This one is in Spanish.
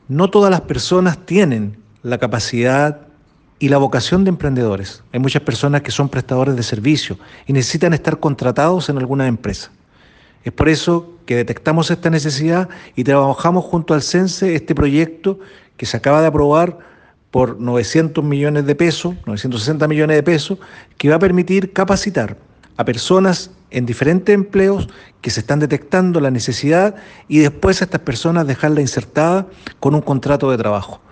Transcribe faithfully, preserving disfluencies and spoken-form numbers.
No todas las personas tienen la capacidad y la vocación de emprendedores. Hay muchas personas que son prestadores de servicios y necesitan estar contratados en alguna empresa. Es por eso que detectamos esta necesidad y trabajamos junto al CENSE este proyecto que se acaba de aprobar por novecientos millones de pesos, novecientos sesenta millones de pesos, que va a permitir capacitar a personas en diferentes empleos que se están detectando la necesidad y después a estas personas dejarla insertada con un contrato de trabajo.